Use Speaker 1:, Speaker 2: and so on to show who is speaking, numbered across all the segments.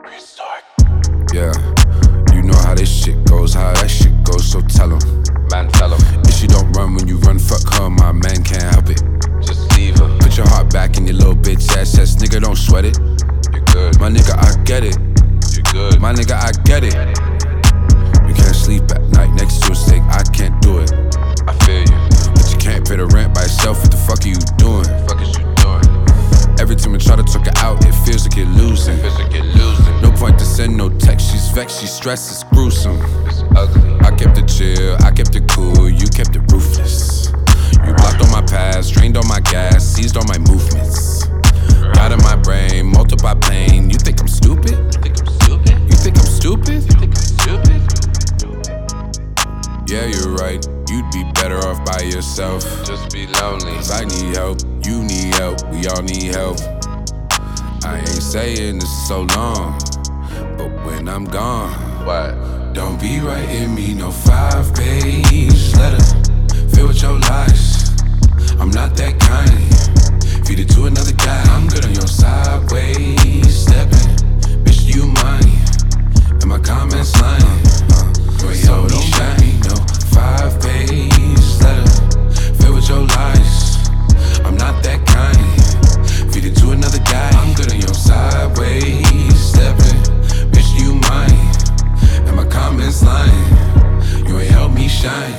Speaker 1: Yeah, you know how this shit goes, how that shit goes, so tell 'em.
Speaker 2: Man, tell 'em.
Speaker 1: If she don't run when you run, fuck her, my man can't help it.
Speaker 2: Just leave her.
Speaker 1: Put your heart back in your little bitch ass, nigga, don't sweat it.
Speaker 2: You're good.
Speaker 1: My nigga, I get it.
Speaker 2: You're good.
Speaker 1: My nigga, I get it. You can't sleep at night next to a steak, I can't do it.
Speaker 2: I feel you.
Speaker 1: But you can't pay the rent by yourself, what the fuck are you doing?
Speaker 2: Fuck is you doing?
Speaker 1: Every time I try to talk her out, it feels like you're losing.
Speaker 2: Feels like you're losing.
Speaker 1: No point to send no text, she's vexed, she's stressed, it's gruesome.
Speaker 2: It's ugly.
Speaker 1: I kept it chill, I kept it cool, you kept it ruthless. You blocked all my past, drained all my gas, seized all my movements. Got in my brain, multiply pain, you think I'm stupid?
Speaker 2: Think I'm stupid?
Speaker 1: You think I'm stupid?
Speaker 2: Think I'm stupid?
Speaker 1: Yeah, you're right, you'd be better off by yourself.
Speaker 2: Just be lonely.
Speaker 1: 'Cause I need help, you need help, we all need help. I ain't saying this so long, but when I'm gone,
Speaker 2: What?
Speaker 1: don't be writing me no 5-page letter filled with your lies. I'm not that kind. Feed it to another guy. I'm good on your sideways stepping. Bitch, you mine. And my comments lying. So don't write me no 5-page letter filled with your lies. I'm not that kind. Feed it to another guy. I'm good on your sideways stepping. Bitch, you mine. And my comments lying. You ain't help me shine.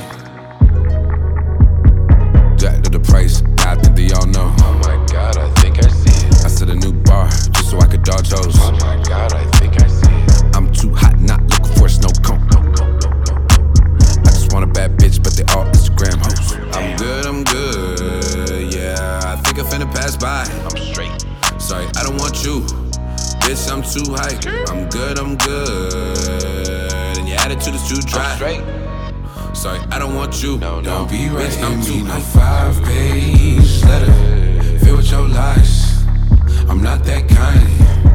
Speaker 1: Jack to the price, I think they all know.
Speaker 2: Oh my god, I think I see it.
Speaker 1: I set a new bar just so I could dodge hoes.
Speaker 2: Oh my god, I think I see it.
Speaker 1: I'm too hot, not looking for a snow cone. I just want a bad bitch, but they all Instagram hoes. I'm good, yeah. I think I finna pass by.
Speaker 2: I'm straight.
Speaker 1: Sorry, I don't want you. Bitch, I'm too hype. I'm good. And your attitude is too
Speaker 2: I'm
Speaker 1: dry.
Speaker 2: straight.
Speaker 1: Sorry, I don't want you.
Speaker 2: No,
Speaker 1: Don't be
Speaker 2: bitch,
Speaker 1: writing
Speaker 2: I'm
Speaker 1: me
Speaker 2: too
Speaker 1: no
Speaker 2: hype.
Speaker 1: 5-page letter filled with your lies. I'm not that kind.